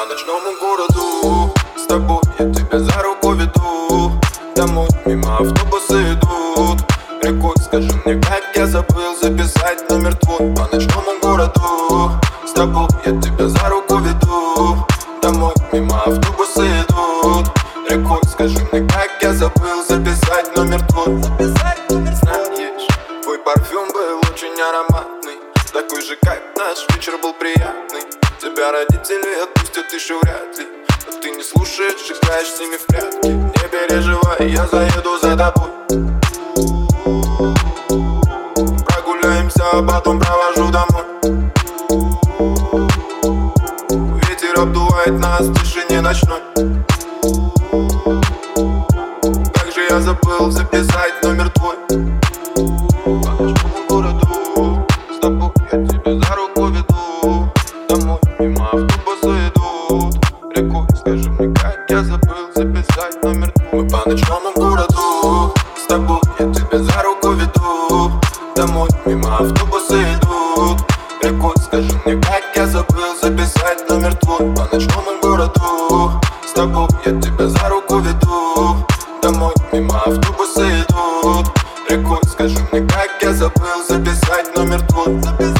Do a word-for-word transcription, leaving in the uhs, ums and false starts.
по ночному городу. С тобой я тебя за руку веду. Домой мимо автобусы идут. Рекой, скажи мне, как я забыл записать номер твой по ночному городу. С тобой я тебя за руку веду. Домой мимо автобусы идут. Рекой, скажи мне, как я забыл записать номер твой. Записать номер, знаешь, твой парфюм был очень ароматный, такой же, как наш вечер был приятный. Тебя родители отпустят еще вряд ли, но ты не слушаешь, играешь с ними в прятки. Не переживай, я заеду за тобой. Прогуляемся, а потом провожу домой. Ветер обдувает нас в тишине ночной. Как же я забыл записать номер твой по ночному городу. С тобой я тебя за руку веду. Домой мимо автобусы идут. Рекой, скажи мне, как я забыл записать номер твой. Мы по ночному городу. С тобой я тебя за руку веду. Домой мимо автобусы идут. Рекой, скажи мне, как я забыл записать номер твой по ночному городу. С тобой я тебя за руку веду. Домой мимо автобусы идут. Рекой, скажи мне, как я забыл записать номер твой.